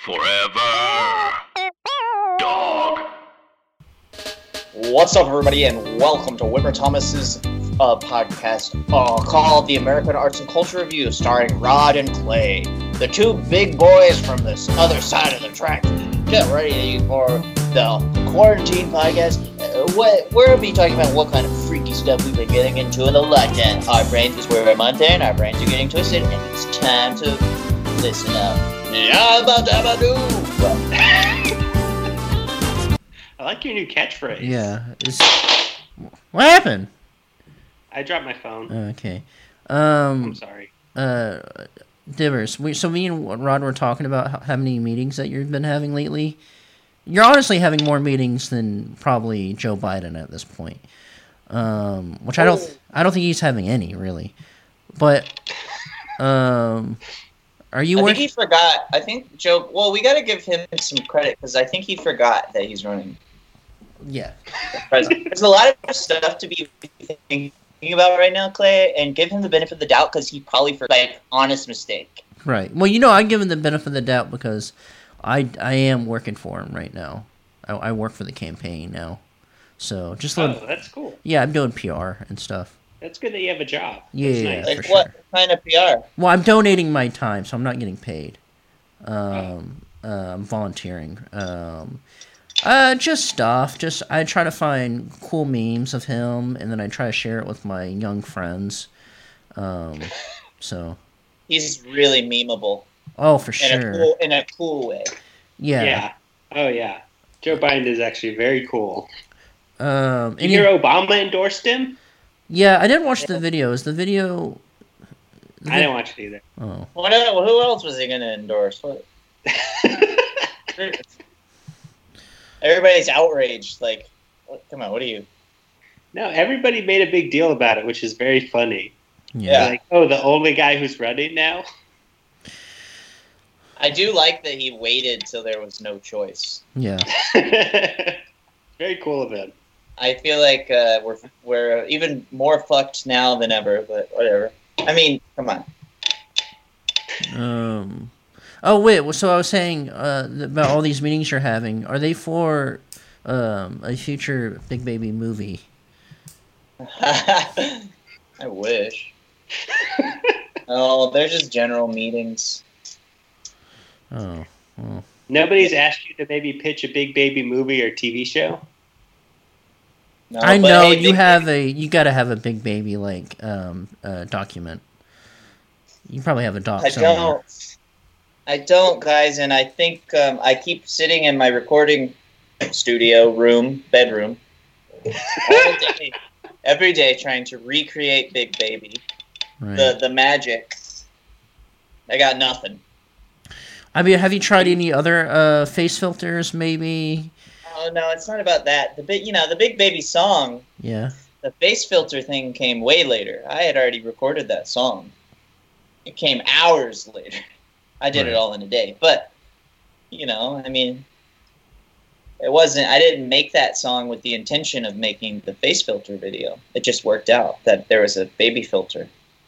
Forever. Dog. What's up, everybody, and welcome to Whitmer Thomas's podcast called The American Arts and Culture Review, starring Rod and Clay, the two big boys from this other side of the track. Get ready for the quarantine podcast. We'll be talking about what kind of freaky stuff we've been getting into in the lockdown. Our brains, because we're a month in, our brains are getting twisted, and it's time to listen up. Yabba dabba doo! I like your new catchphrase. Yeah. What happened? I dropped my phone. Okay. I'm sorry. Dibbers. So me and Rod were talking about how many meetings that you've been having lately. You're honestly having more meetings than probably Joe Biden at this point. Which I don't think he's having any really. But are you? I think he forgot. I think Joe. Well, we got to give him some credit because I think he forgot that he's running. Yeah. There's a lot of stuff to be thinking about right now, Clay, and give him the benefit of the doubt because he probably forgot. Like, honest mistake. Right. Well, I give him the benefit of the doubt because I am working for him right now. I work for the campaign now, so just that's cool. Yeah, I'm doing PR and stuff. That's good that you have a job. Yeah, nice. Like for what sure. kind of PR? Well, I'm donating my time, so I'm not getting paid. I'm volunteering. Just stuff. I try to find cool memes of him, and then I try to share it with my young friends. So. He's really memeable. Oh, for sure. In a cool way. Yeah. Yeah. Oh, yeah. Joe Biden is actually very cool. And you hear Obama endorsed him? Yeah, I didn't watch the video. Is the video? I didn't watch it either. Oh. Well, who else was he going to endorse? What? Everybody's outraged. Like, come on, what are you? No, everybody made a big deal about it, which is very funny. Yeah. Like, oh, the only guy who's running now? I do like that he waited till there was no choice. Yeah. Very cool of him. I feel like we're even more fucked now than ever, but whatever. I mean, come on. Oh wait. So I was saying about all these meetings you're having. Are they for a future Big Baby movie? I wish. Oh, they're just general meetings. Oh. Well. Nobody's asked you to maybe pitch a Big Baby movie or TV show? No, I but know hey, you gotta have a Big Baby document. You probably have a doc somewhere. I don't, guys, and I think I keep sitting in my recording studio bedroom, all day, every day, trying to recreate Big Baby, Right. the magic. I got nothing. I mean, have you tried any other face filters, maybe? Oh no, it's not about that. The Big Baby song. Yeah. The face filter thing came way later. I had already recorded that song. It came hours later. I did it all in a day. But, I mean, I didn't make that song with the intention of making the face filter video. It just worked out that there was a baby filter.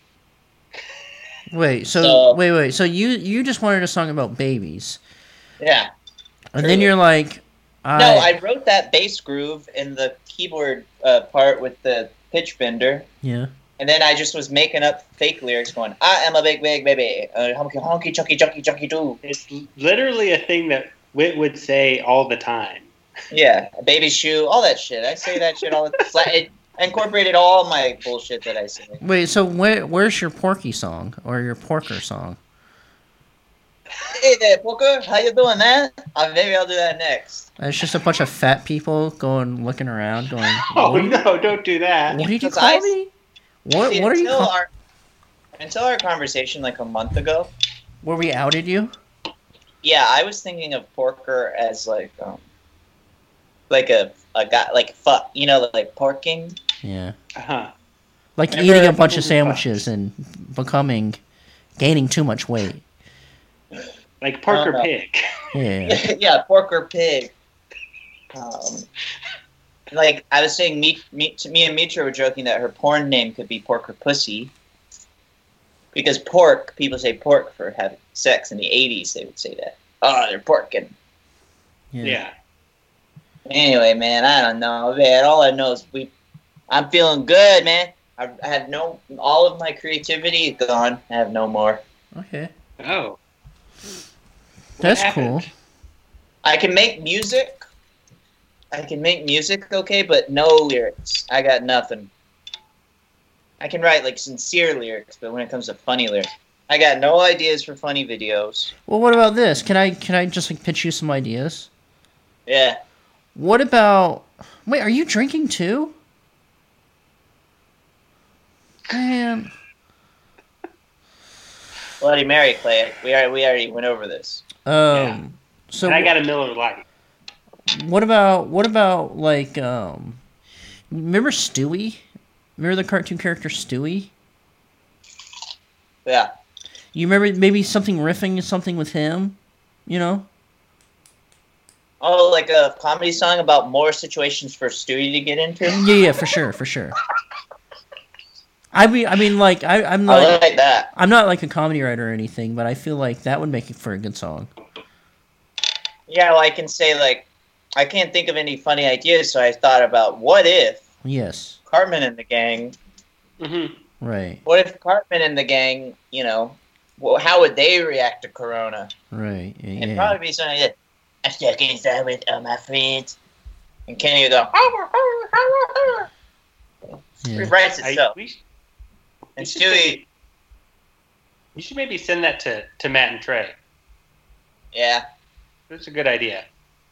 Wait, so you just wanted a song about babies. Yeah. And then you're like... No, I wrote that bass groove in the keyboard part with the pitch bender. Yeah. And then I just was making up fake lyrics going, I am a big, big baby. Honky, honky, chunky, junky, junky, doo. It's literally a thing that Whit would say all the time. Yeah, a baby shoe, all that shit. I say that shit all the time. It incorporated all my bullshit that I say. Wait, so where's your Porky song? Or your Porker song? Hey there, Porker. How you doing, man? Maybe I'll do that next. It's just a bunch of fat people looking around, going... Oh, no, don't do that. What did you call me? What are you calling... Until our conversation like a month ago... Where we outed you? Yeah, I was thinking of Porker as like a guy, like fuck, like porking. Yeah. Uh-huh. Like eating a bunch of sandwiches and gaining too much weight. Like Porker Pig. Yeah. Yeah, Porker Pig. Like I was saying, me and Mitra were joking that her porn name could be Porker Pussy. Because pork, people say pork for having sex. In the 80s, they would say that. Oh, they're porking. Yeah. Anyway, man, I don't know, man. All I know is I'm feeling good, man. I have all of my creativity is gone. I have no more. Okay. Oh. That's What cool. happened? I can make music. Okay, but no lyrics. I got nothing. I can write like sincere lyrics, but when it comes to funny lyrics, I got no ideas for funny videos. Well, what about this? Can I just like pitch you some ideas? Yeah. What about? Wait, are you drinking too? Man. Bloody Mary, Clay. We already went over this. Yeah. So And I got a Miller Lite. what about like remember Stewie? Remember the cartoon character Stewie? Yeah. You remember maybe riffing something with him? You know? Oh, like a comedy song about more situations for Stewie to get into? Yeah, for sure. I mean, like I'm I not like that. I'm not like a comedy writer or anything, but I feel like that would make it for a good song. Yeah, well, I can say, like, I can't think of any funny ideas, so I thought about what if Yes, Cartman and the gang, Mm-hmm. right, what if Cartman and the gang, how would they react to Corona? right, It'd yeah. probably be something like, I'm stuck inside with all my friends. And Kenny would go, Yeah. it writes itself. And should Stewie, you should maybe send that to Matt and Trey. yeah. That's a good idea.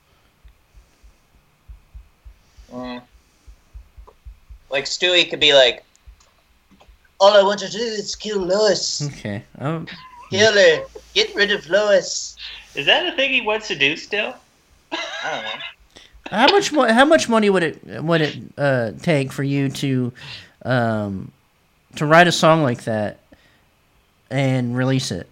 Like, Stewie could be like, all I want to do is kill Lois. Okay. Kill her. Get rid of Lois. Is that a thing he wants to do still? I don't know. How much money would it take for you to write a song like that and release it?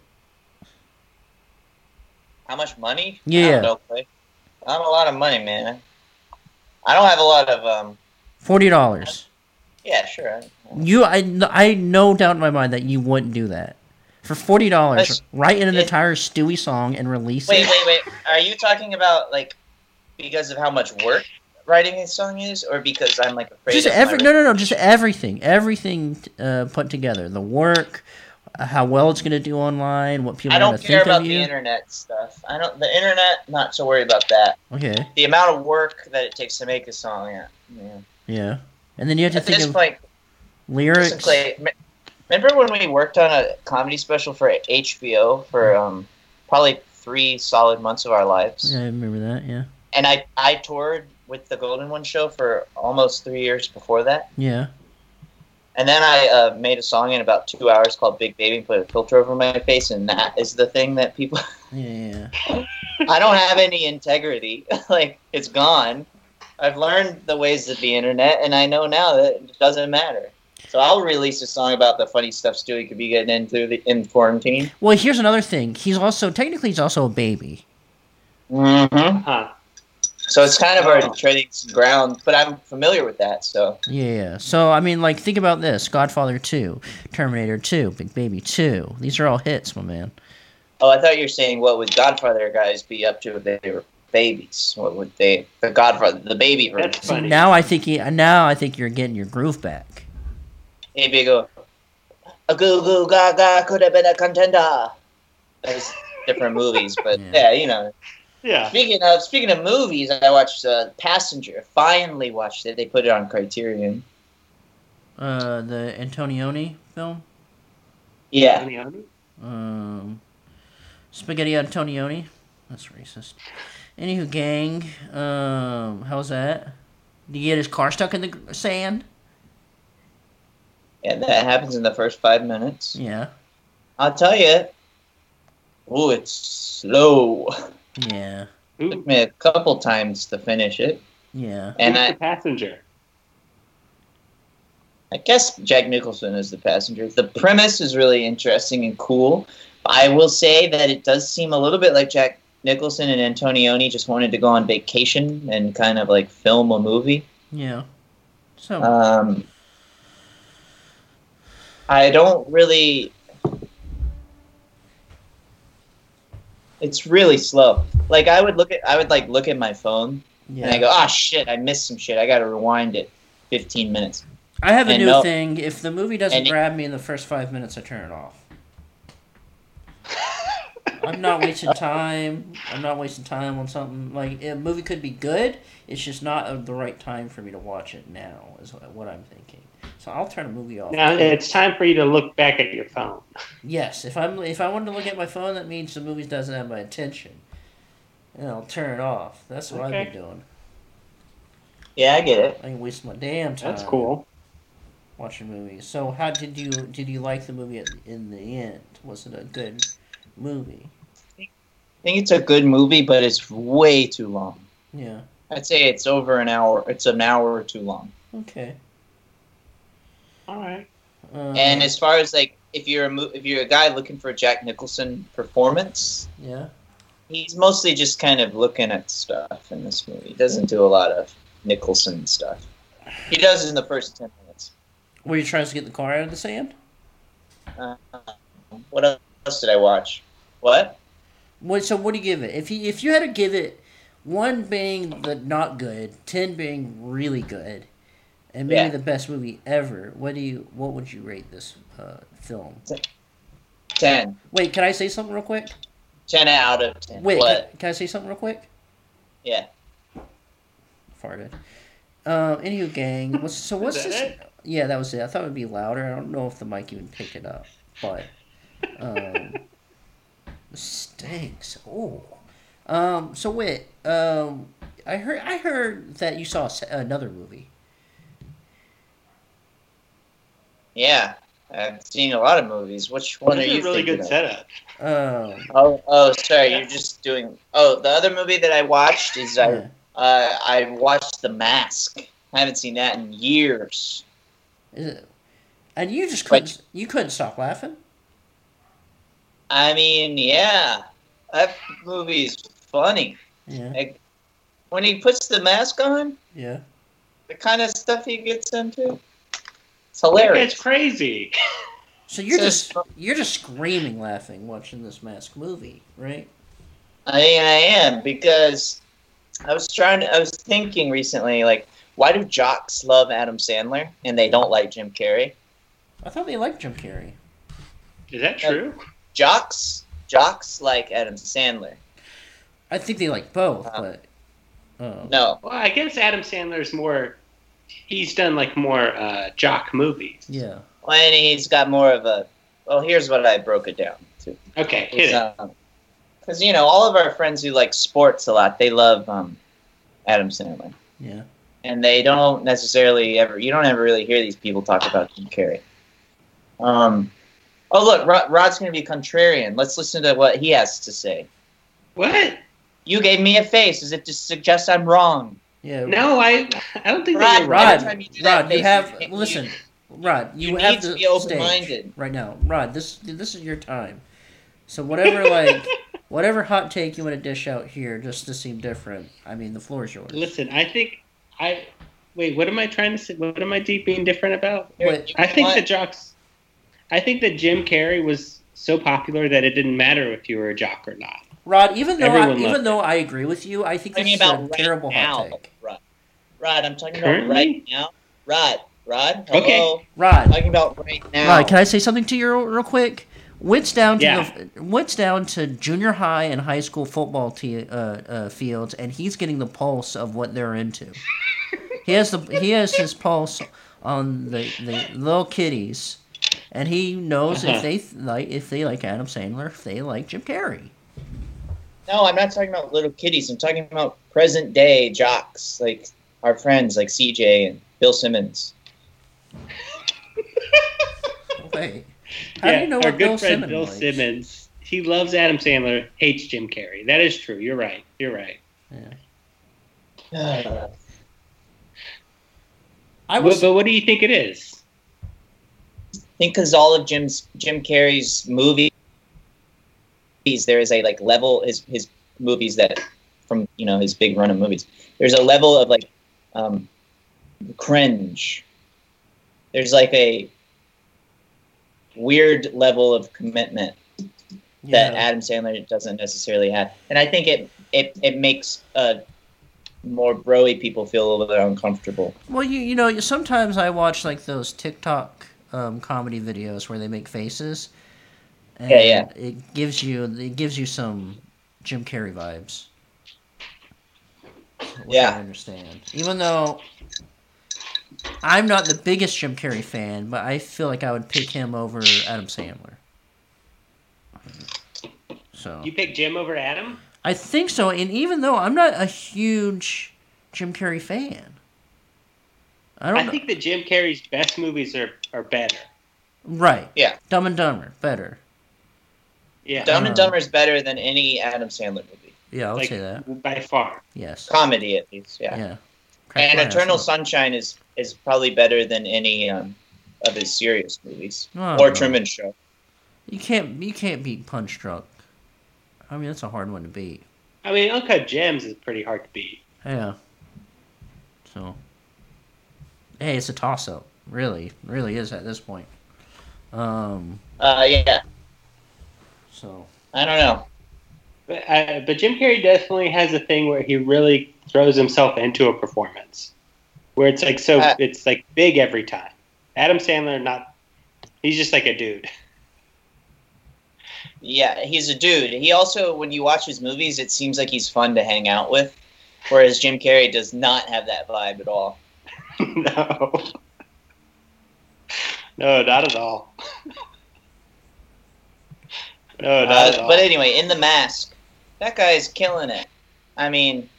How much money? Yeah. I don't know, Clay. Not a lot of money, man. I don't have a lot of, $40. yeah, sure. I no doubt in my mind that you wouldn't do that. For $40, That's- write an entire Stewie song and release it. Wait. Are you talking about, like, because of how much work writing a song is, or because I'm, like, afraid Just of no, just everything put together. The work, how well it's gonna do online, what people I are don't gonna care think about of the you. internet stuff. The internet, not so worried about that. Okay, The amount of work that it takes to make a song, yeah. yeah, and then you have to At think this of point, lyrics. listen, Clay, remember when we worked on a comedy special for HBO for probably 3 solid months of our lives? Yeah, I remember that. Yeah, And I toured with the Golden One show for almost 3 years before that. yeah. And then I made a song in about 2 hours called Big Baby and put a filter over my face, and that is the thing that people... Yeah. I don't have any integrity. Like, it's gone. I've learned the ways of the internet, and I know now that it doesn't matter. So I'll release a song about the funny stuff Stewie could be getting into in quarantine. Well, here's another thing. He's also a baby. Mm-hmm. Huh. So it's kind of already treading some ground, but I'm familiar with that, so... Yeah. So I mean, like, think about this: Godfather 2, Terminator 2, Big Baby 2. These are all hits, my man. Oh, I thought you were saying what would Godfather guys be up to if they were babies? What would they... The Godfather... The baby version. That's funny. Now I think you're getting your groove back. Maybe go... A goo goo gaga could have been a contender. That's different movies, but Yeah. Yeah. Speaking of movies, I watched Passenger. Finally watched it. They put it on Criterion. The Antonioni film. Yeah. Spaghetti Antonioni. That's racist. Anywho, gang. How's that? Did he get his car stuck in the sand? Yeah, that happens in the first 5 minutes. Yeah. I'll tell you. Ooh, it's slow. Yeah. Who, Took me a couple times to finish it. Yeah. And who's the passenger? I guess Jack Nicholson is the passenger. The premise is really interesting and cool. I will say that it does seem a little bit like Jack Nicholson and Antonioni just wanted to go on vacation and kind of like film a movie. Yeah. So. I don't really... It's really slow. Like I would look at my phone and I Yeah. go, "Ah, shit! I missed some shit. I got to rewind it 15 minutes." I have a And new no, thing. If the movie doesn't and it- grab me in the first 5 minutes, I turn it off. I'm not wasting time. I'm not wasting time on something like a movie could be good. It's just not the right time for me to watch it now. Is what I'm thinking. So I'll turn a movie off. Now it's time for you to look back at your phone. Yes, if I wanted to look at my phone, that means the movie doesn't have my attention, and I'll turn it off. That's what I've Okay. been doing. yeah, I get it. I ain't wasting my damn time. That's cool. Watching movies. So how did you like the movie in the end? Was it a good movie? I think it's a good movie, but it's way too long. Yeah. I'd say it's over an hour. It's an hour or too long. Okay. All right. And as far as like, if you're a guy looking for a Jack Nicholson performance, yeah. he's mostly just kind of looking at stuff in this movie. He doesn't do a lot of Nicholson stuff. He does in the first 10 minutes. Were you trying to get the car out of the sand? What else did I watch? What? So what do you give it? If you had to give it, 1 being the not good, 10 being really good, and maybe Yeah. the best movie ever, what would you rate this film? 10. Wait, can I say something real quick? 10 out of 10. Wait, What? can I say something real quick? Yeah. Farted. Anywho, gang. What's Is that this? it? Yeah, that was it. I thought it would be louder. I don't know if the mic even picked it up, but stinks. Oh. So wait. I heard that you saw another movie. Yeah. I've seen a lot of movies. Which one This are is you a really thinking good of? setup. Oh, sorry. You're just doing. Oh, the other movie that I watched is Yeah. I watched The Mask. I haven't seen that in years. Is it? And you just Wait. couldn't stop laughing. I mean, yeah, that movie's funny. Yeah. Like, when he puts the mask on, Yeah. the kind of stuff he gets into, it's That hilarious. guy's crazy. So you're So- you're just screaming laughing watching this Mask movie, right? I mean, I am, because I was thinking recently, like, why do jocks love Adam Sandler and they don't like Jim Carrey? I thought they liked Jim Carrey. Is that true? Jocks like Adam Sandler. I think they like both, Uh, but No, Well, I guess Adam Sandler's more. He's done like more jock movies. yeah. and he's got more of a. Well, here's what I broke it down to. Okay, hit it. Because all of our friends who like sports a lot, they love Adam Sandler, Yeah. and they don't necessarily ever. You don't ever really hear these people talk about Jim Carrey. Oh look, Rod's going to be contrarian. Let's listen to what he has to say. What? You gave me a face as if to suggest I'm wrong. Yeah. No, I don't think Rod, that you're right. every time you do that Rod, you face, have you- listen. Rod, you you have need to the be open-minded. stage right now. Rod, this is your time. So whatever hot take you want to dish out here, just to seem different. I mean, the floor is yours. Listen, I think wait. What am I trying to say? What am I being different about? What? I think What? the jocks. I think that Jim Carrey was so popular that it didn't matter if you were a jock or not. Rod, even Everyone loved though I agree with you, I think this talking is about a right terrible now, hot take. Rod, I'm talking Currently? about right now. Rod, hello. Okay. I'm Rod, talking about right now. Rod, can I say something to you real quick? Witt's down to Yeah. Witt's down to junior high and high school football fields, and he's getting the pulse of what they're into. he has his pulse on the little kiddies, and he knows Uh-huh. if they like Adam Sandler, if they like Jim Carrey. No, I'm not talking about little kiddies. I'm talking about present day jocks, like our friends, like CJ and Bill Simmons. Wait, how do you know our what good Bill friend Simmons Bill likes? Simmons. He loves Adam Sandler, hates Jim Carrey. That is true. You're right. I was But what do you think it is? I think because all of Jim Carrey's movies, there is a like level his movies that from his big run of movies. There's a level of like cringe. There's like a weird level of commitment that Adam Sandler doesn't necessarily have. And I think it makes more broy people feel a little bit uncomfortable. Well, you know, sometimes I watch like those TikTok comedy videos where they make faces. And Yeah. It gives you some Jim Carrey vibes. Which I understand. Even though I'm not the biggest Jim Carrey fan, but I feel like I would pick him over Adam Sandler. So You pick Jim over Adam? I think so, and even though I'm not a huge Jim Carrey fan, I think that Jim Carrey's best movies are better. Right. Yeah. Dumb and Dumber, better. Yeah. Dumb and Dumber is better than any Adam Sandler movie. Yeah, I'll say that. By far. Yes. Comedy, at least, yeah. Yeah. And Eternal Sunshine is probably better than any of his serious movies. Or Truman Show. You can't beat Punch Drunk. I mean, that's a hard one to beat. I mean, Uncut Gems is pretty hard to beat. Yeah. So, hey, it's a toss-up. Really is at this point. Yeah. So I don't know. But Jim Carrey definitely has a thing where he really throws himself into a performance, where it's like it's like big every time. Adam Sandler, he's just like a dude. Yeah, he's a dude. He also, when you watch his movies, it seems like he's fun to hang out with, whereas Jim Carrey does not have that vibe at all. No, not at all. No, not at all. But anyway, in The Mask, that guy's killing it. I mean,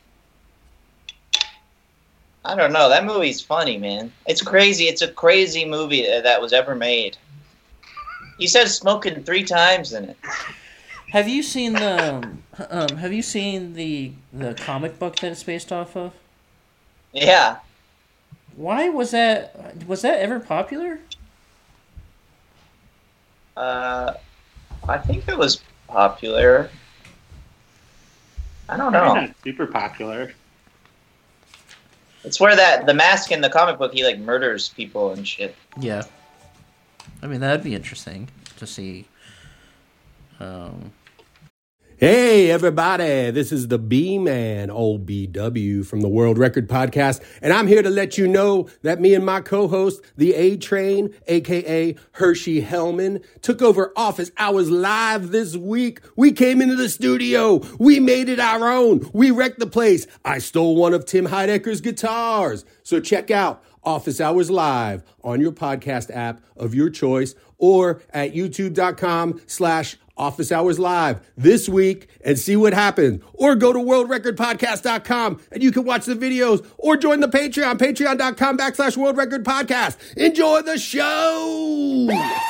I don't know. That movie's funny, man. It's crazy. It's a crazy movie that was ever made. He says smoking 3 times in it. have you seen the comic book that it's based off of? Yeah. Why was that ever popular? I think it was popular. I don't know. Not super popular. It's where the Mask in the comic book, he like murders people and shit. Yeah. I mean, that'd be interesting to see. Hey, everybody, this is the B-Man, OBW, from the World Record Podcast, and I'm here to let you know that me and my co-host, the A-Train, a.k.a. Hershey Hellman, took over Office Hours Live this week. We came into the studio. We made it our own. We wrecked the place. I stole one of Tim Heidecker's guitars. So check out Office Hours Live on your podcast app of your choice or at youtube.com/Office Hours Live this week and see what happens. Or go to worldrecordpodcast.com and you can watch the videos or join the Patreon, patreon.com/worldrecordpodcast. Enjoy the show!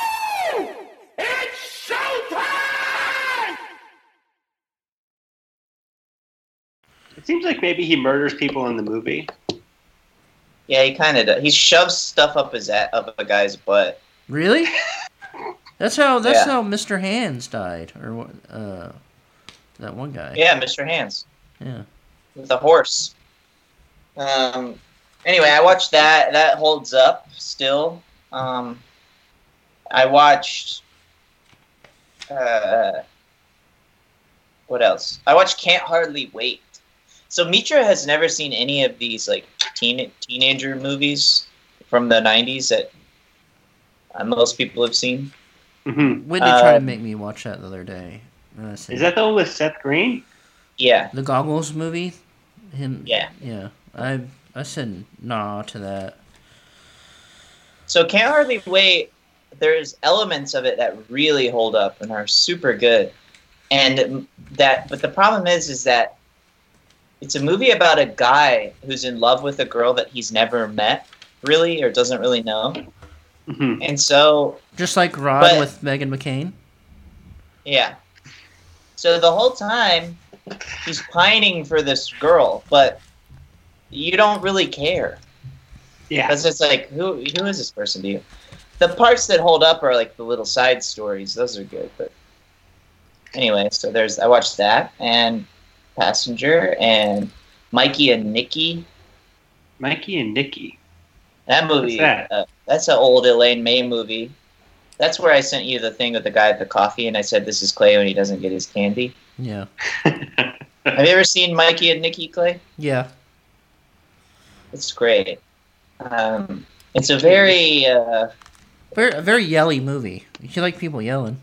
It's showtime! It seems like maybe he murders people in the movie. Yeah, he kind of does. He shoves stuff up a guy's butt. Really? That's how Mr. Hands died, or that one guy. Yeah, Mr. Hands. Yeah. With a horse. Anyway, I watched that. That holds up still. I watched. What else? I watched Can't Hardly Wait. So Mitra has never seen any of these like teenager movies from the 90s that most people have seen. Mm-hmm. Whitney tried to make me watch that the other day. Is that the one with Seth Green? Yeah. The Goggles movie? Yeah. Yeah. I said nah to that. So Can't Hardly Wait, there's elements of it that really hold up and are super good. But the problem is that it's a movie about a guy who's in love with a girl that he's never met, really, or doesn't really know. Mm-hmm. And so... Just like Rod with Meghan McCain? Yeah. So the whole time, he's pining for this girl, but you don't really care. Yeah. Because it's like, who is this person to you? The parts that hold up are like the little side stories. Those are good. But anyway, so I watched that, and Passenger, and Mikey and Nikki. Mikey and Nikki. That movie, What's that? That's an old Elaine May movie. That's where I sent you the thing with the guy at the coffee, and I said, "This is Clay when he doesn't get his candy." Yeah. Have you ever seen Mikey and Nikki, Clay? Yeah. It's great. It's a very A very yelly movie. You like people yelling.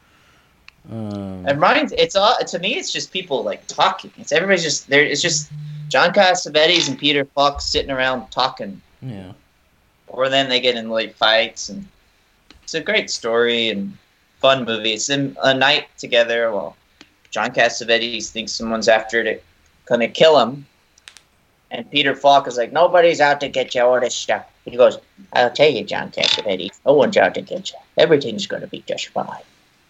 it reminds. It's all to me. It's just people like talking. It's everybody's just there. It's just John Cassavetes and Peter Falk sitting around talking. Yeah. Or then they get in like fights, and it's a great story and fun movie. It's in a night together. Well, John Cassavetes thinks someone's gonna kill him, and Peter Falk is like, "Nobody's out to get you, all this stuff." He goes, "I'll tell you, John Cassavetes, no one's out to get you. Everything's gonna be just fine."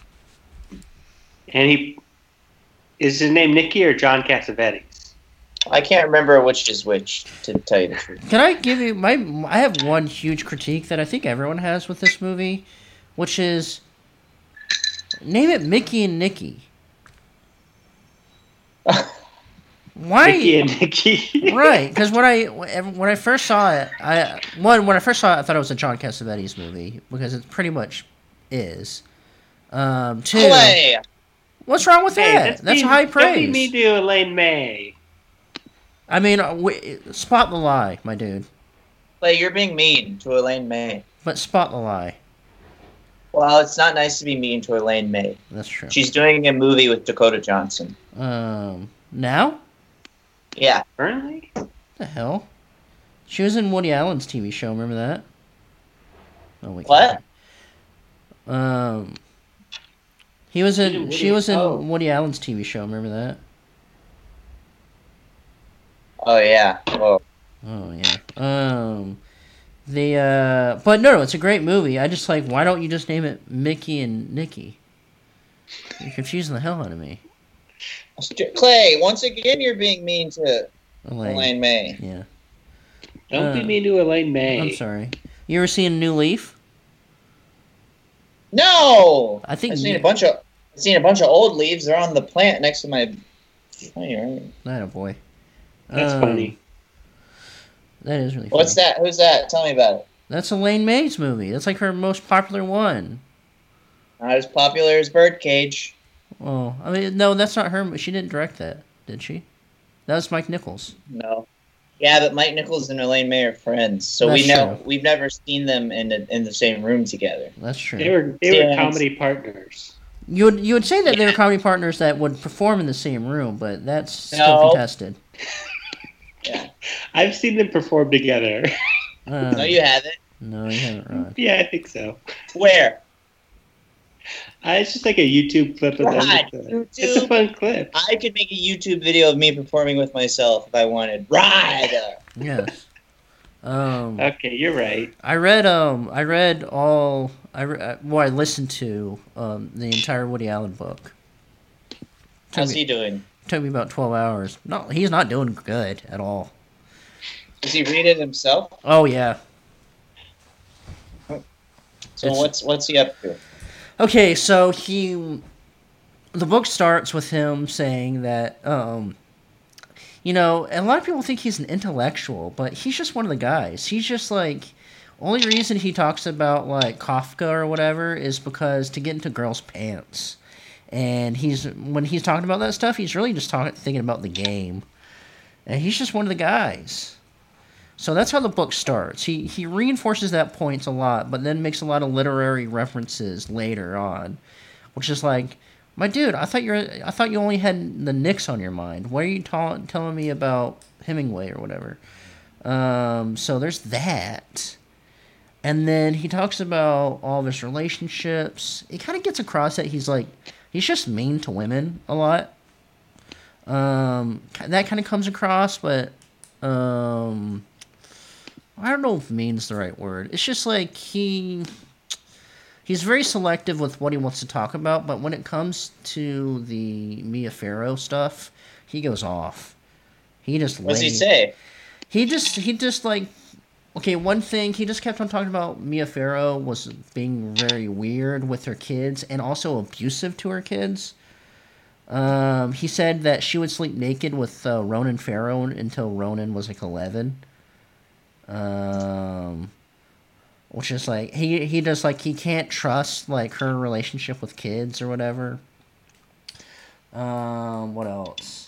And is his name Nicky or John Cassavetes? I can't remember which is which, to tell you the truth. Can I give you I have one huge critique that I think everyone has with this movie, which is name it Mickey and Nicky. Why? Mickey and Nicky. Right, because when I first saw it, I thought it was a John Cassavetes movie because it pretty much is. Two, Clay! what's wrong with that? That's high praise. Don't be mean to Elaine May. I mean, spot the lie, my dude. Clay, you're being mean to Elaine May. But spot the lie. Well, it's not nice to be mean to Elaine May. That's true. She's doing a movie with Dakota Johnson. Now? Yeah. Currently? What the hell? She was in Woody Allen's TV show. Remember that? Oh wait. What? She was in Oh. Woody Allen's TV show. Remember that? Oh, yeah. Whoa. Oh yeah. But no, it's a great movie. I just like, why don't you just name it Mickey and Nicky? You're confusing the hell out of me. Clay, once again, you're being mean to Elaine. Elaine May. Yeah. Don't be mean to Elaine May. I'm sorry. You ever seen New Leaf? No! I think I've seen a bunch of old leaves. They're on the plant next to my. That a boy. That's funny. That is really funny. What's that? Who's that? Tell me about it. That's Elaine May's movie. That's like her most popular one. Not as popular as Birdcage. Oh, I mean, no, that's not her. She didn't direct that, did she? That was Mike Nichols. No. Yeah, but Mike Nichols and Elaine May are friends, so That's true. we've never seen them in the same room together. That's true. They were comedy partners. You would say that they were comedy partners that would perform in the same room, but that's still No. contested. Yeah. I've seen them perform together. No, you haven't. No, you haven't, Rod. Yeah, I think so. Where? It's just like a YouTube clip of them. Rod, It's a YouTube. fun clip. I could make a YouTube video of me performing with myself if I wanted. Right. Yes. Okay, you're right. I listened to the entire Woody Allen book. How's he doing? Took me about 12 hours. No, he's not doing good at all. Does he read it himself? Oh yeah. So It's- what's he up to? Okay, so the book starts with him saying that, you know, and a lot of people think he's an intellectual, but he's just one of the guys. He's just like, only reason he talks about like Kafka or whatever is because to get into girls' pants. And when he's talking about that stuff, he's really just thinking about the game. And he's just one of the guys. So that's how the book starts. He reinforces that point a lot, but then makes a lot of literary references later on, which is like, my dude, I thought you only had the Knicks on your mind. Why are you telling me about Hemingway or whatever? So there's that. And then he talks about all of his relationships. It kind of gets across that he's just mean to women a lot. That kind of comes across, but I don't know if mean's the right word. It's just like he's very selective with what he wants to talk about, but when it comes to the Mia Farrow stuff, he goes off. He just What does he say? He just like, okay, one thing, he just kept on talking about Mia Farrow was being very weird with her kids and also abusive to her kids. He said that she would sleep naked with Ronan Farrow until Ronan was like 11. which is like he does like he can't trust like her relationship with kids or whatever. What else?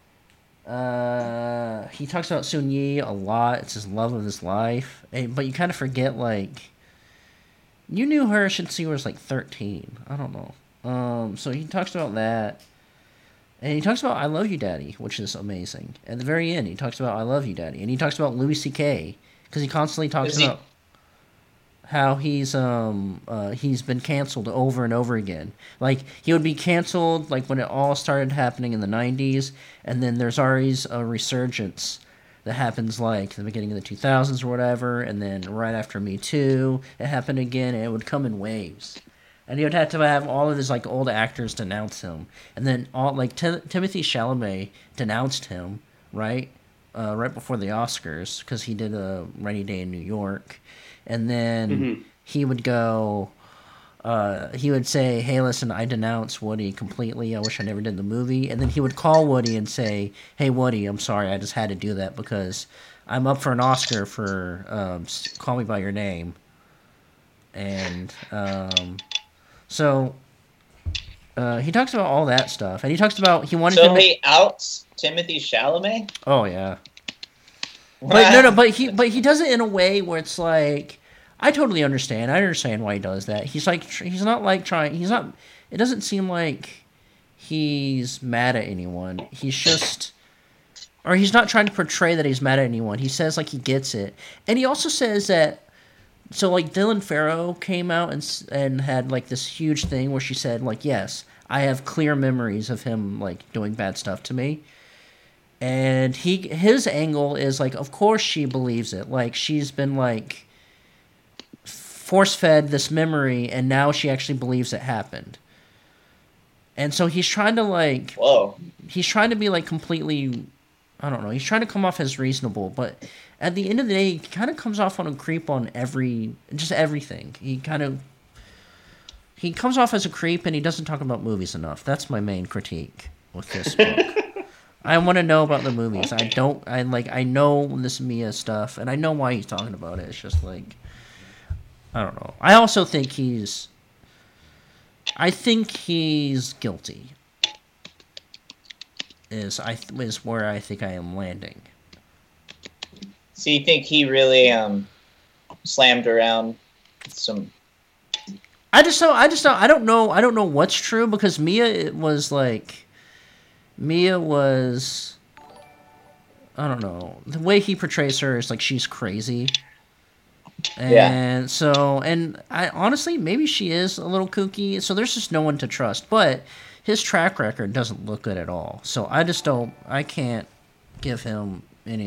He talks about Sun Yi a lot. It's his love of his life, but you kind of forget like you knew her since you was like 13. I don't know. So he talks about that. And he talks about "I love you, Daddy," which is amazing. At the very end, he talks about "I love you, Daddy," and he talks about Louis C.K. because he constantly talks about how he's been canceled over and over again. Like he would be canceled like when it all started happening in the '90s, and then there's always a resurgence that happens like the beginning of the 2000s or whatever, and then right after Me Too, it happened again, and it would come in waves. And he would have to have all of his like old actors denounce him, and then all like Timothy Chalamet denounced him right before the Oscars because he did a Rainy Day in New York, and then he would go, he would say, "Hey, listen, I denounce Woody completely. I wish I never did the movie." And then he would call Woody and say, "Hey, Woody, I'm sorry, I just had to do that because I'm up for an Oscar for Call Me by Your Name," and So, he talks about all that stuff, and he talks about he wanted. So he outs Timothy Chalamet. Oh yeah, but he does it in a way where it's like I totally understand. I understand why he does that. He's like he's not like trying. He's not. It doesn't seem like he's mad at anyone. He's just. Or he's not trying to portray that he's mad at anyone. He says like he gets it, and he also says that. So, like, Dylan Farrow came out and had, like, this huge thing where she said, like, yes, I have clear memories of him, like, doing bad stuff to me. And his angle is, like, of course she believes it. Like, she's been, like, force-fed this memory, and now she actually believes it happened. And so he's trying to, like... Whoa. He's trying to be, like, completely... I don't know. He's trying to come off as reasonable, but... At the end of the day, he kind of comes off on a creep on everything. He comes off as a creep, and he doesn't talk about movies enough. That's my main critique with this book. I want to know about the movies. I know this Mia stuff, and I know why he's talking about it. It's just like, I don't know. I also think he's guilty. Is where I think I am landing. So you think he really slammed around some? I don't know what's true because Mia was. I don't know. The way he portrays her is like she's crazy. And so, and I honestly, maybe she is a little kooky. So there's just no one to trust. But his track record doesn't look good at all. So I can't give him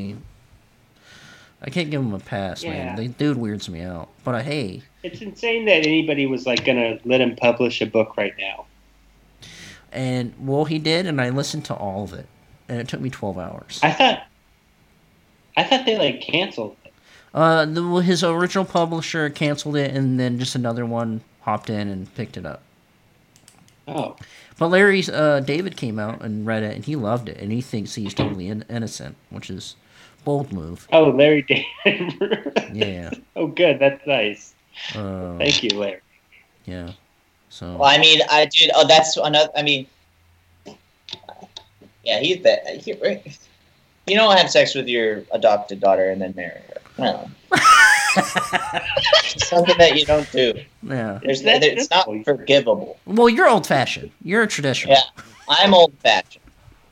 a pass, man. The dude weirds me out. But hey. It's insane that anybody was like gonna let him publish a book right now. And well, he did, and I listened to all of it, and it took me 12 hours. I thought they like canceled it. His original publisher canceled it, and then just another one hopped in and picked it up. Oh. But Larry's David came out and read it, and he loved it, and he thinks he's totally innocent, which is bold move. Oh, Larry David. Yeah. Oh, good. That's nice. Thank you, Larry. Yeah. So. Well, I mean, that's another. I mean, yeah, he's that. You don't have sex with your adopted daughter and then marry her. No. It's something that you don't do. Yeah. It's not forgivable. Well, you're old-fashioned. You're a traditional. Yeah, I'm old-fashioned.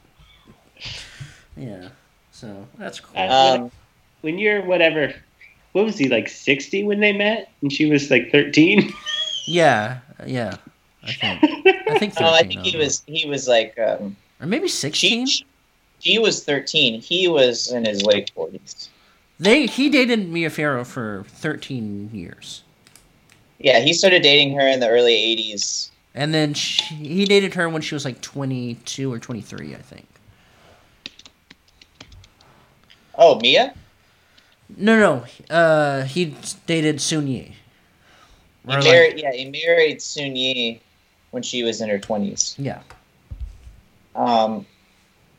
Yeah. So that's cool. When you're whatever, what was he like 60 when they met, and she was like 13? Yeah. I think 13. I think he was like or maybe 16. She was 13. He was in his late 40s. He dated Mia Farrow for 13 years. Yeah, he started dating her in the early 80s. And then he dated her when she was like 22 or 23, I think. Oh, Mia? No. He dated Sun Yi. He married Sun Yi when she was in her 20s. Yeah.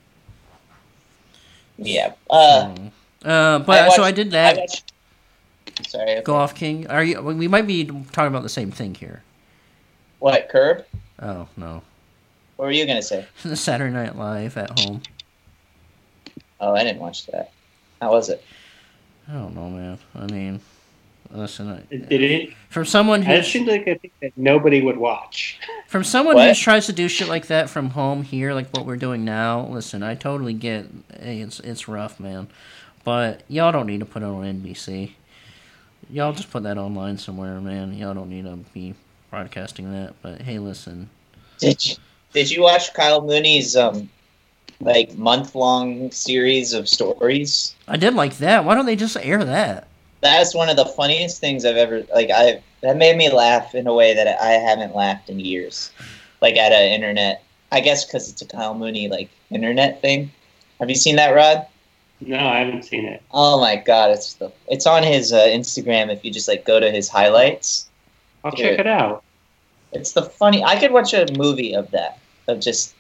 Yeah. So I did that. Sorry. Okay. Golf King. Are you? We might be talking about the same thing here. What, Curb? Oh no. What were you gonna say? Saturday Night Live at home. Oh, I didn't watch that. How was it? I don't know, man. I mean, listen. Did it? From someone who It seems like a thing that nobody would watch. From someone What? who tries to do shit like that from home here, like what we're doing now, listen, I totally get hey, it's rough, man. But y'all don't need to put it on NBC. Y'all just put that online somewhere, man. Y'all don't need to be broadcasting that. But hey, listen. Did you watch Kyle Mooney's like month-long series of stories? I did like that. Why don't they just air that? That's one of the funniest things I've ever that made me laugh in a way that I haven't laughed in years. Like at an internet, I guess because it's a Kyle Mooney like internet thing. Have you seen that, Rod? No, I haven't seen it. Oh my god, it's on his Instagram. If you just like go to his highlights, I'll check it out. it's the funny. I could watch a movie of that. Of just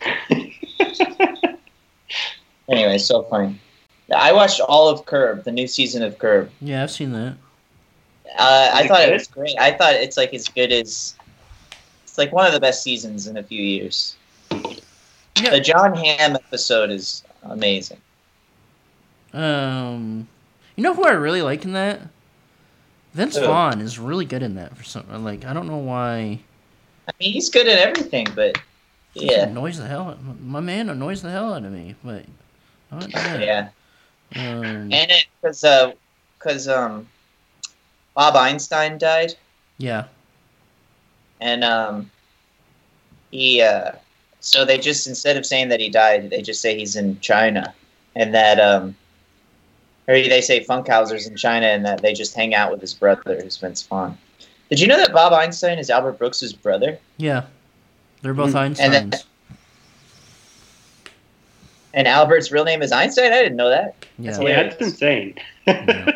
anyway, so funny. I watched all of Curb, the new season of Curb. Yeah, I've seen that. I thought good? it was great. I thought it's like as good as it's like one of the best seasons in a few years. Yeah. The John Hamm episode is amazing. You know who I really like in that? Vince Who? Vaughn is really good in that for some. Like I don't know why. I mean, he's good at everything, but He yeah, annoys the hell. My man annoys the hell out of me. But not that. yeah. Um, And it because Bob Einstein died, yeah. and he so they just instead of saying that he died, they just say he's in China, and that or they say Funkhauser's in China, and that they just hang out with his brother, who's Vince Vaughn. Did you know that Bob Einstein is Albert Brooks' brother? Yeah. They're both Einsteins. And then- And Albert's real name is Einstein? I didn't know that. yeah. That's Yeah, that's insane. Yeah.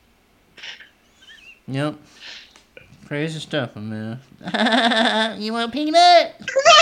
Yep. Crazy stuff, man. You want a peanut?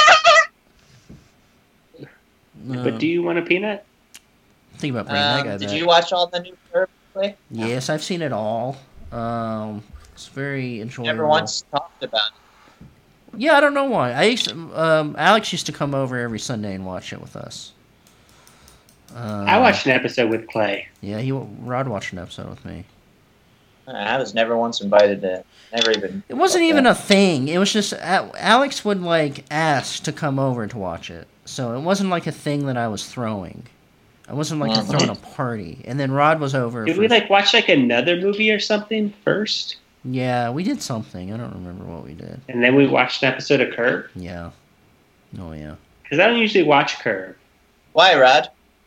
But do you want a peanut? Think about bringing that guy Did back. you watch all the new Curb play? Yes, I've seen it all. It's very enjoyable. Never once talked about it. Yeah, I don't know why. Alex used to come over every Sunday and watch it with us. I watched an episode with Clay. Yeah, Rod watched an episode with me. I was never once invited to. Never even. It wasn't even a thing. It was just Alex would like ask to come over to watch it. So it wasn't like a thing that I was throwing. I wasn't like throwing a party. And then Rod was over. Did we like watch like another movie or something first? Yeah, we did something. I don't remember what we did. And then we watched an episode of Curb? Yeah. Oh yeah. Because I don't usually watch Curb. Why, Rod?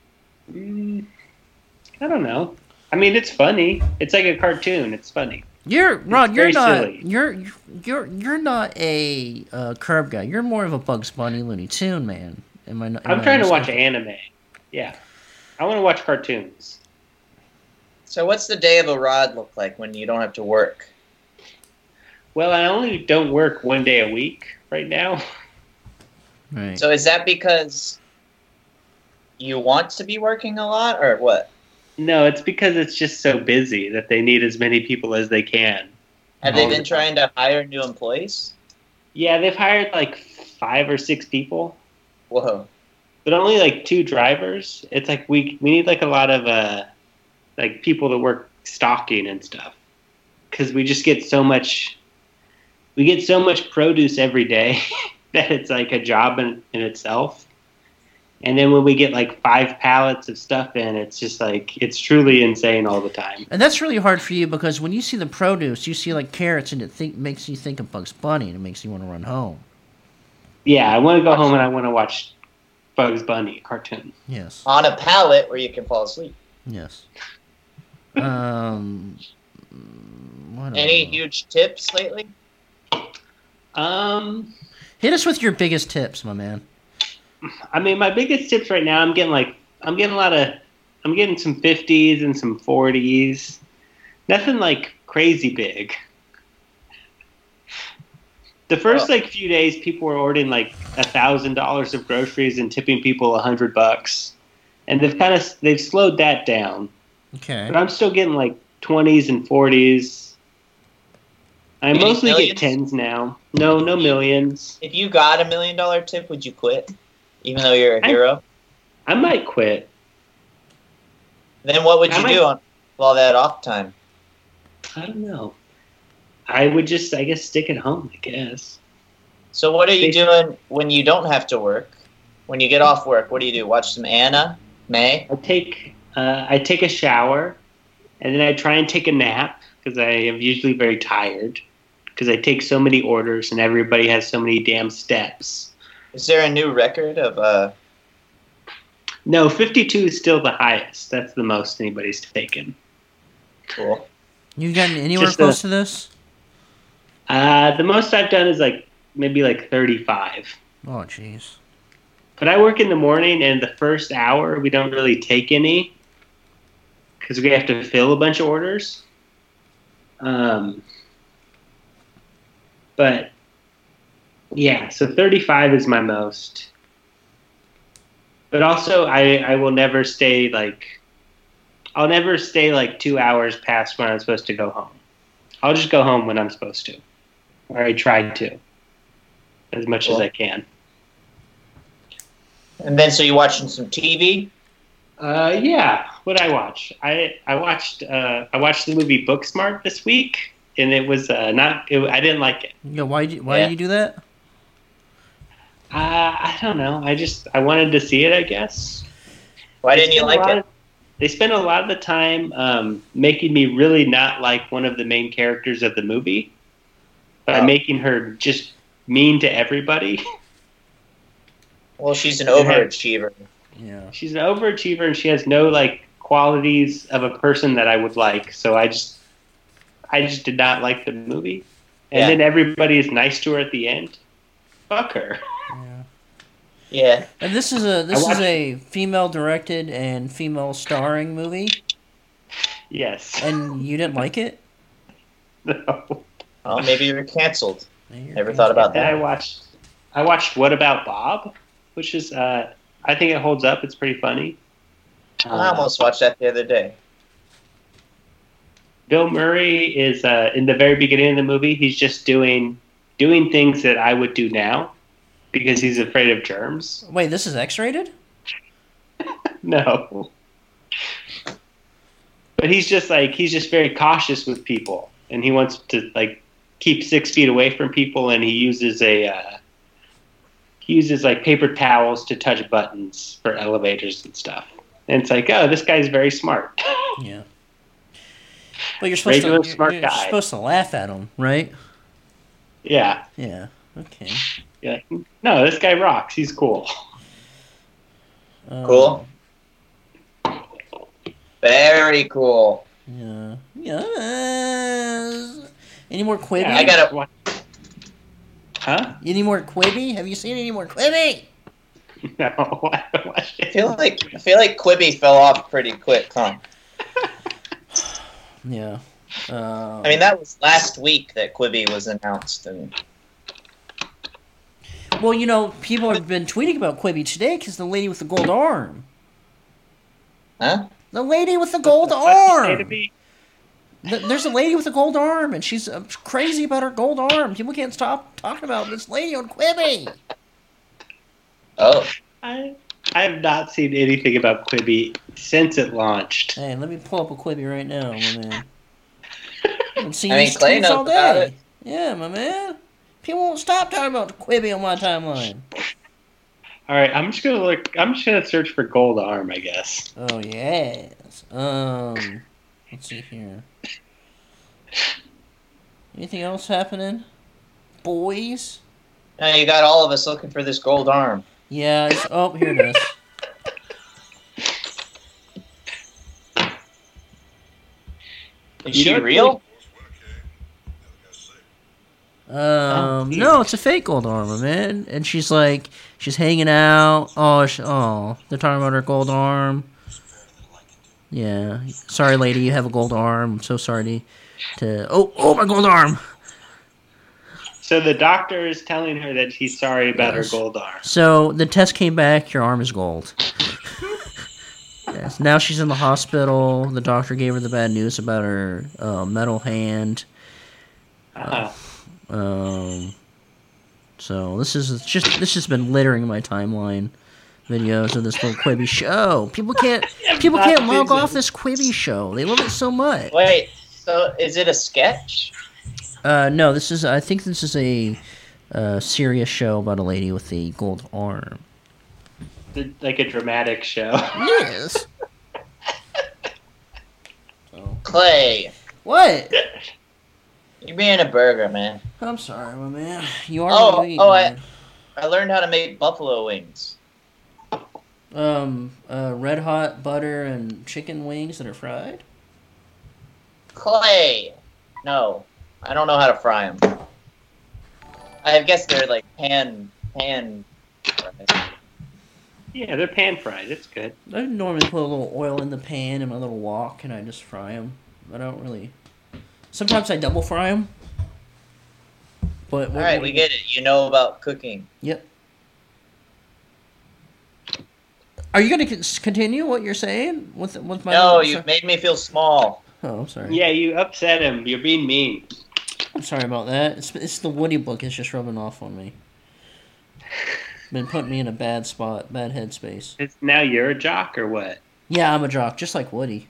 I don't know. I mean, it's funny. It's like a cartoon. It's funny. Rod. very You're not. silly. You're not a Curb guy. You're more of a Bugs Bunny, Looney Tune man. I'm trying to watch anime. Yeah, I want to watch cartoons. So, what's the day of a Rod look like when you don't have to work? Well, I only don't work one day a week right now. Right. So, is that because you want to be working a lot, or what? No, it's because it's just so busy that they need as many people as they can. Have they All the been time. trying to hire new employees? Yeah, they've hired like 5 or 6 people, Whoa. but only like 2 drivers. It's like we need like a lot of like people to work stocking and stuff because we just get so much. We get so much produce every day that it's like a job in itself. And then when we get like 5 pallets of stuff in, it's just like, it's truly insane all the time. And that's really hard for you because when you see the produce, you see like carrots, and it makes you think of Bugs Bunny, and it makes you want to run home. Yeah, I want to go home and I want to watch Bugs Bunny cartoon. Yes. On a pallet where you can fall asleep. Yes. What Any else? huge tips lately? Hit us with your biggest tips, my man. I mean, my biggest tips right now, I'm getting some 50s and some 40s. Nothing like crazy big. The first like few days, people were ordering like $1,000 of groceries and tipping people $100, and they've slowed that down. Okay. But I'm still getting like 20s and 40s, I You need mostly get millions? tens now. No millions. If you got $1 million tip, would you quit? Even though you're a hero? I might quit. Then what would I you might- do on all that off time? I don't know. I would just, I guess, stick at home, I guess. So what are you Basically- doing when you don't have to work? When you get off work, what do you do? Watch some Anna? May? I take a shower, and then I try and take a nap, because I am usually very tired, because I take so many orders, and everybody has so many damn steps. Is there a new record of No, 52 is still the highest. That's the most anybody's taken. cool? You gotten anywhere Just close to this? The most I've done is maybe 35. Oh, jeez. But I work in the morning, and the first hour we don't really take any because we have to fill a bunch of orders. But yeah, so 35 is my most. But also, I will never stay I'll never stay 2 hours past when I'm supposed to go home. I'll just go home when I'm supposed to, or I try to, as much as I can. And then so you watching some TV? Yeah. What I watch? I watched the movie Booksmart this week, and it was I didn't like it. Yeah, why do Yeah. you do that? I don't know. I wanted to see it, I guess. Why They didn't you spend a like lot it? of- They spent a lot of the time making me really not like one of the main characters of the movie by Oh. making her just mean to everybody. Well, she's an overachiever. Yeah. She's an overachiever, and she has no qualities of a person that I would like. So I just did not like the movie. And Yeah. then everybody is nice to her at the end. Fuck her. Yeah. Yeah. And this is a female directed and female starring movie, Yes. and you didn't like it? No. Well, maybe you're canceled. You're Never thought about Then that. I watched What About Bob, which is I think it holds up. It's pretty funny. I almost watched that the other day. Bill Murray is in the very beginning of the movie. He's just doing things that I would do now because he's afraid of germs. Wait, this is X-rated? No, but he's just very cautious with people, and he wants to keep 6 feet away from people, and he uses paper towels to touch buttons for elevators and stuff. And it's oh, this guy's very smart. Yeah. But you're supposed Regular to smart you're guy. supposed to laugh at him, right? Yeah. Yeah. Okay. Yeah. No, this guy rocks. He's cool. Cool. Very cool. Yeah. Yes. Any more Quibi? Yeah, I gotta- Huh? Any more Quibi? Have you seen any more Quibi? No, I haven't watched it. I feel like Quibi fell off pretty quick, huh? Yeah. I mean, that was last week that Quibi was announced, and Well, people have been tweeting about Quibi today because the lady with the gold arm. huh? The lady with the gold What did you say arm. to me? There's a lady with a gold arm, and she's crazy about her gold arm. People can't stop talking about this lady on Quibi. Oh, I have not seen anything about Quibi since it launched. Hey, let me pull up a Quibi right now, my man. I've been seeing I mean, these Clay tweets knows all about day. it. Yeah, my man. People won't stop talking about Quibi on my timeline. All right, I'm just gonna search for gold arm, I guess. Oh yes. Let's see here. Anything else happening, boys? now you got all of us looking for this gold arm. Yeah. Oh, here it is. Is You she know- real? No, it's a fake gold armor, man. And she's hanging out. Oh, they're talking about her gold arm. Yeah, sorry, lady, you have a gold arm. I'm so sorry oh, my gold arm. So the doctor is telling her that he's sorry about Yes. her gold arm. So the test came back. Your arm is gold. Yes. Now she's in the hospital. The doctor gave her the bad news about her metal hand. So this has been littering my timeline. Videos of this little Quibi show. People can't log off this Quibi show. They love it so much. Wait, so is it a sketch? No, I think this is a serious show about a lady with a gold arm. Like a dramatic show. Yes. Clay. What? You're being a burger, man. I'm sorry, my man. You are. I learned how to make buffalo wings. Red hot butter and chicken wings that are fried? Clay! No. I don't know how to fry them. I guess they're like pan fried. Yeah, they're pan fried. It's good. I normally put a little oil in the pan in my little wok and I just fry them. I don't really... Sometimes I double fry them. But Alright, we get it. You know about cooking. Yep. Are you going to continue what you're saying with my? No, you've made me feel small. Oh, I'm sorry. Yeah, you upset him. You're being mean. I'm sorry about that. It's the Woody book. It's just rubbing off on me. Been putting me in a bad spot, bad headspace. It's now you're a jock or what? Yeah, I'm a jock, just like Woody.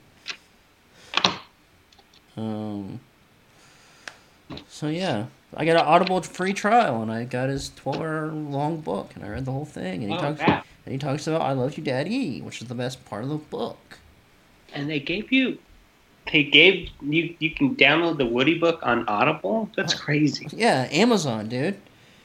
So yeah, I got an Audible free trial, and I got his 12-hour long book, and I read the whole thing. And he talks about "I Love You, Daddy," which is the best part of the book. And you can download the Woody book on Audible. That's crazy. Yeah, Amazon, dude.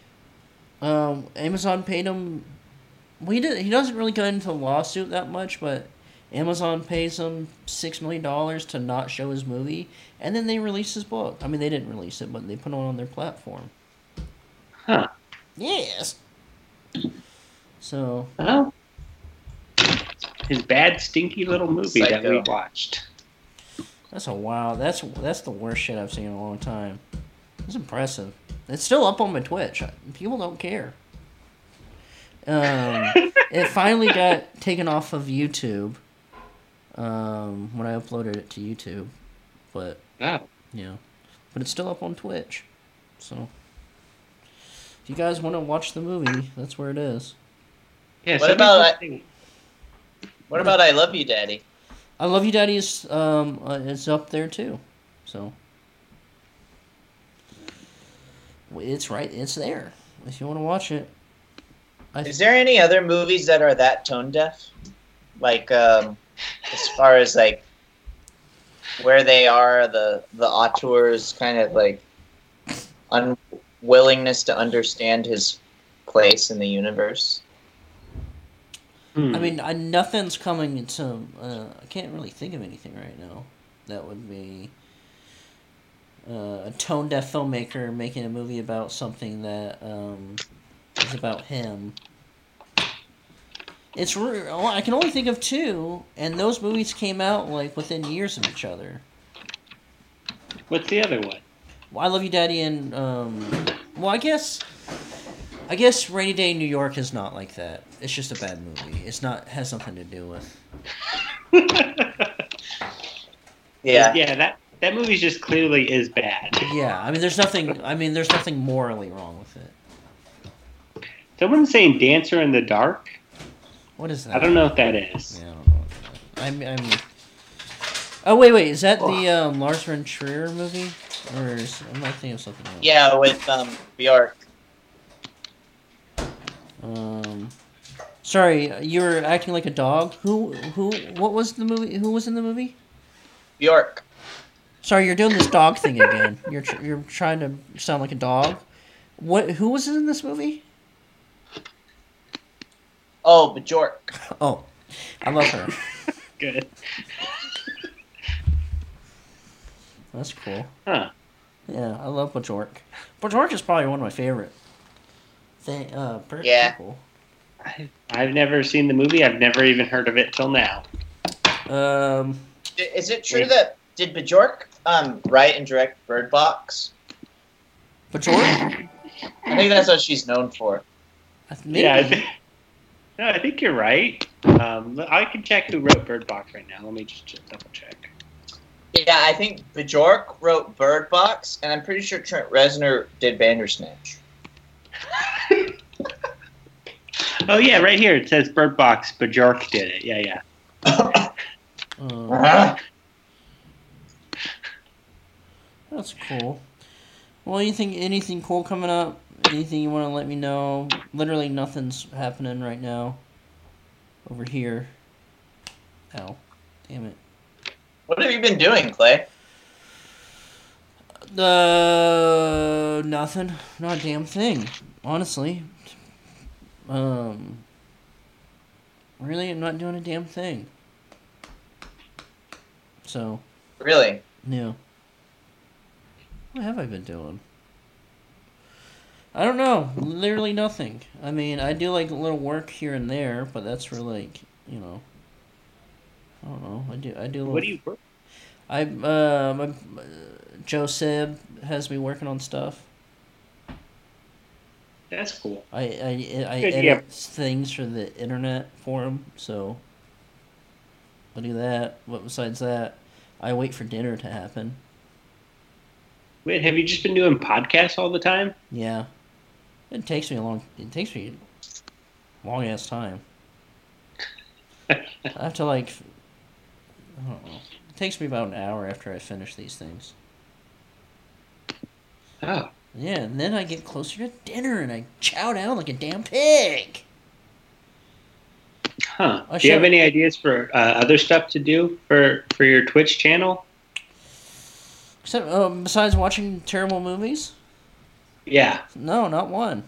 Amazon paid him. Well, he doesn't really get into the lawsuit that much, but Amazon pays him $6 million to not show his movie, and then they release his book. I mean, they didn't release it, but they put it on their platform. Huh. Yes. So. Oh. His bad, stinky little movie that we watched. That's the worst shit I've seen in a long time. It's impressive. It's still up on my Twitch. People don't care. It finally got taken off of YouTube when I uploaded it to YouTube, but but it's still up on Twitch. So if you guys want to watch the movie, that's where it is. Yeah. What about I Love You, Daddy? I Love You, Daddy is up there too. So it's there if you want to watch it. Is there any other movies that are that tone deaf? Like, as far as like where they are, the auteur's kind of like unwillingness to understand his place in the universe. I mean, nothing's coming into. I can't really think of anything right now that would be a tone deaf filmmaker making a movie about something that is about him. I can only think of two, and those movies came out like within years of each other. What's the other one? Well, I Love You, Daddy, and I guess Rainy Day in New York is not like that. It's just a bad movie. Has nothing to do with. Yeah. That movie just clearly is bad. Yeah, I mean, there's nothing morally wrong with it. Someone's saying Dancer in the Dark. What is that? I don't know what that is. Yeah, I don't know what that is. Oh, wait. Is that the Lars von Trier movie? Or I'm not thinking of something else. Yeah, with Bjork. Sorry, you were acting like a dog. What was the movie? Who was in the movie? Bjork. Sorry, you're doing this dog thing again. You're trying to sound like a dog. Who was in this movie? Oh, Bjork. Oh, I love her. Good. That's cool. Huh. Yeah, I love Bjork. Bjork is probably one of my favorite people. I've never seen the movie. I've never even heard of it till now. Is it true that did Bjork write and direct Bird Box? Bjork? I think that's what she's known for. Maybe. Yeah. I think you're right. I can check who wrote Bird Box right now. Let me just double check. Yeah, I think Bjork wrote Bird Box, and I'm pretty sure Trent Reznor did Bandersnatch. Oh yeah, right here it says Bird Box. Bjork did it. Yeah. That's cool. Well, anything cool coming up? Anything you want to let me know? Literally nothing's happening right now. Over here. Ow. Damn it. What have you been doing, Clay? Nothing. Not a damn thing. Honestly. Really, I'm not doing a damn thing. So. Really? Yeah. What have I been doing? I don't know. Literally nothing. I mean, I do like a little work here and there, but that's for like, you know. I don't know. I do. What do you work? Joe Sib has me working on stuff. That's cool. I Good, edit things for the internet for him, so I'll do that. But besides that, I wait for dinner to happen. Wait, have you just been doing podcasts all the time? Yeah, it takes me a long ass time. I have to I don't know. It takes me about an hour after I finish these things. Oh. Yeah, and then I get closer to dinner and I chow down like a damn pig. Huh. Do you have any ideas for other stuff to do for your Twitch channel? Except, besides watching terrible movies? Yeah. No, not one.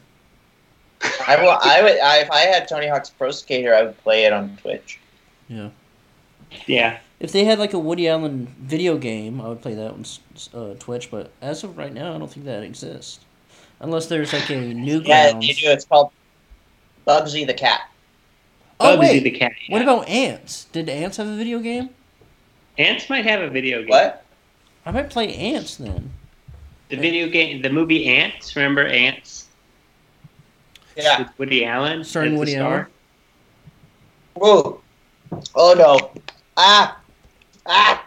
If I had Tony Hawk's Pro Skater, I would play it on Twitch. Yeah. Yeah. If they had like a Woody Allen video game, I would play that on Twitch. But as of right now, I don't think that exists, unless there's like a Newgrounds. Yeah, they do. It's called Bugsy the Cat. Oh Bugsy wait, the Cat. Yeah. What about Ants? Did Ants have a video game? Ants might have a video game. What? I might play Ants then. The video game, the movie Ants. Remember Ants? Yeah. With Woody Allen. Starring as the Woody star? Allen? Whoa. Oh no. Ah. Ah.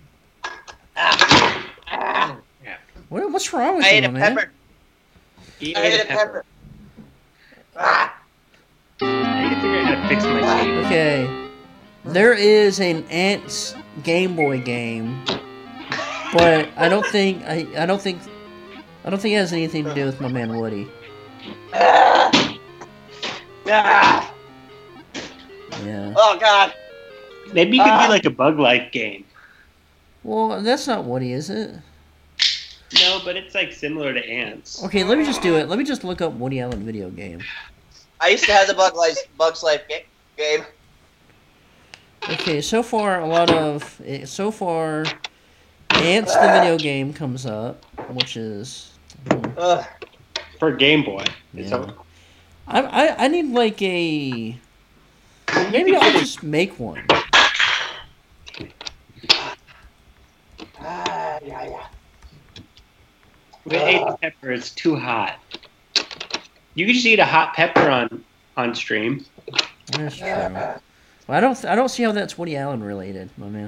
Ah. Ah. Yeah. What's wrong with I you, ate a man? pepper. He I ate ate a pepper. Ah. I need to figure out how to fix my game. Okay, there is an Ants Game Boy game, but I don't think it has anything to do with my man Woody. Ah. Ah. Yeah. Oh God. Maybe you could be like a Bug Life game. Well, that's not Woody, is it? No, but it's like similar to Ants. Okay, let me just do it. Let me just look up Woody Allen video game. I used to have the Bugs Life game. Okay, so far Ants the video game comes up, which is For Game Boy. yeah. I need like a maybe I'll just make one. We ate the pepper. It's too hot. You can just eat a hot pepper on stream. That's true. Well, I don't see how that's Woody Allen related, my man.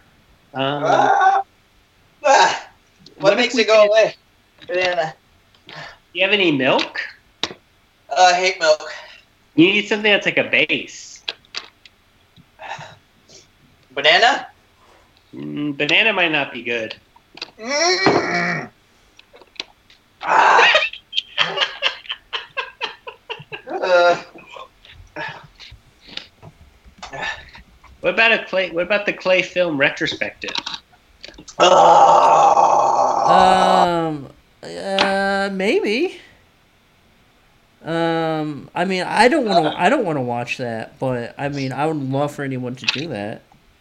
What makes it go away? Banana. Do you have any milk? I hate milk. You need something that's like a base. Banana? Banana might not be good. Mm. Ah. What about the clay film retrospective? Maybe. I mean, I don't want to watch that, but I mean, I would love for anyone to do that.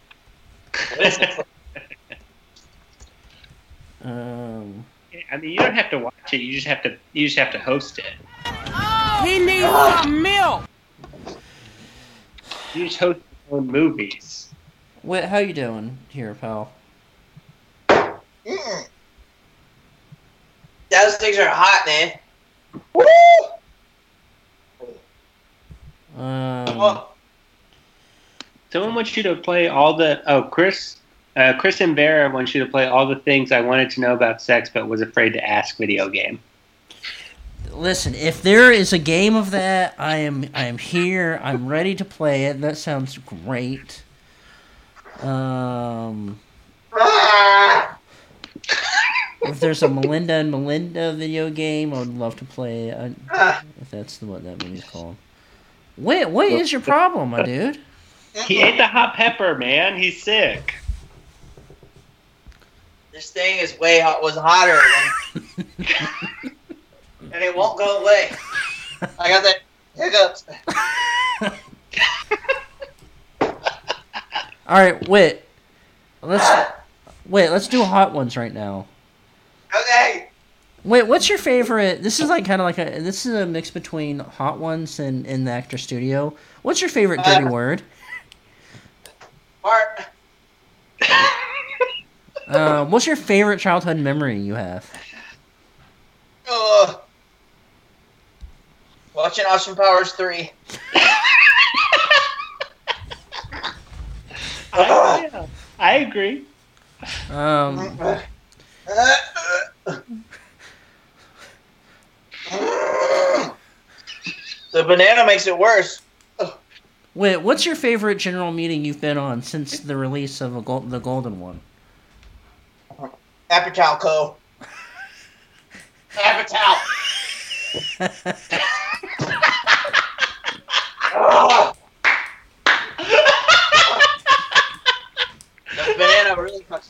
I mean, you don't have to watch it. You just have to host it. He needs some milk. You just host your own movies. What? How you doing here, pal? Mm. Those things are hot, man. Woo! Someone wants you to play all the. Oh, Chris Kristen Vera wants you to play all the things I wanted to know about sex but was afraid to ask video game. Listen, if there is a game of that, I am here. I'm ready to play it. That sounds great. If there's a Melinda and Melinda video game, I would love to play it. If that's what that movie's called. What is your problem, my dude? He ate the hot pepper, man. He's sick. This thing was hotter than, and it won't go away. I got that hiccups. All right, wait. Let's do hot ones right now. Okay. Wait, what's your favorite? This is like kind of like this is a mix between Hot Ones and the Actor Studio. What's your favorite dirty word? Fart. What's your favorite childhood memory you have? Watching Austin Powers 3. I agree. The banana makes it worse. Wait, what's your favorite general meeting you've been on since the release of the Golden One? Apatow Co. Apatow. The banana really cuts.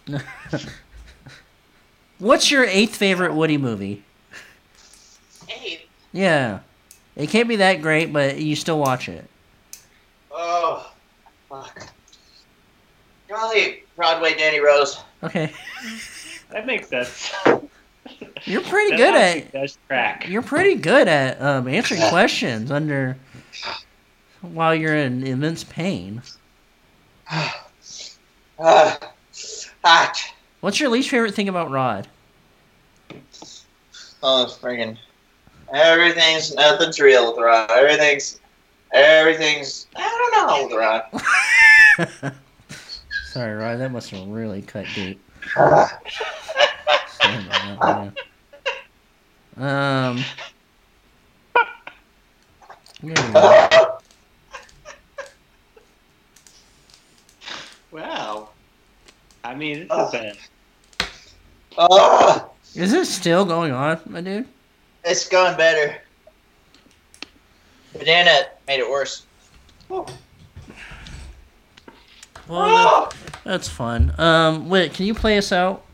What's your 8th favorite Woody movie? 8? Yeah. It can't be that great, but you still watch it. Oh, fuck. Probably Broadway Danny Rose. Okay. That makes sense. You're pretty good at. Does track. You're pretty good at answering questions while you're in immense pain. Hot. What's your least favorite thing about Rod? Oh, friggin'. Nothing's real with Rod. Everything's, I don't know with Rod. Sorry, Rod, that must have really cut deep. Wow. I mean, this is Is it still going on, my dude? It's going better. Banana made it worse. Well, that's fun. Wait, can you play us out?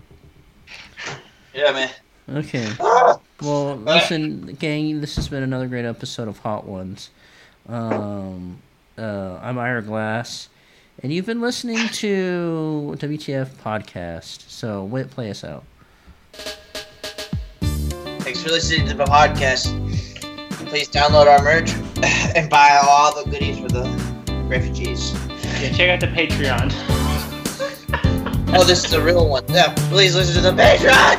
Yeah, man. Okay. Well, listen, gang, this has been another great episode of Hot Ones. I'm Ira Glass, and you've been listening to WTF Podcast. So, wait, play us out. Thanks for listening to the podcast. Please download our merch and buy all the goodies for the refugees. Yeah, check out the Patreon. Oh, this is a real one. Yeah, please listen to the Patreon!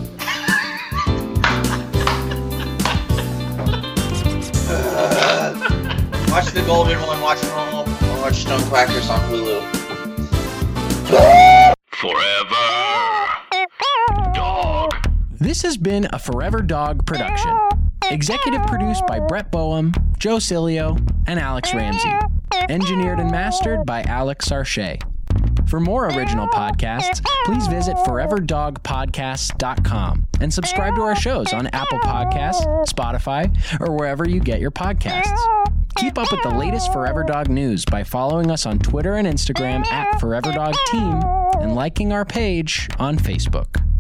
Watch the Golden One, watch Normal, and watch Stonequackers on Hulu. Forever Dog. This has been a Forever Dog production. Executive produced by Brett Boehm, Joe Cilio, and Alex Ramsey. Engineered and mastered by Alex Sarche. For more original podcasts, please visit foreverdogpodcasts.com and subscribe to our shows on Apple Podcasts, Spotify, or wherever you get your podcasts. Keep up with the latest Forever Dog news by following us on Twitter and Instagram @ForeverDogTeam and liking our page on Facebook.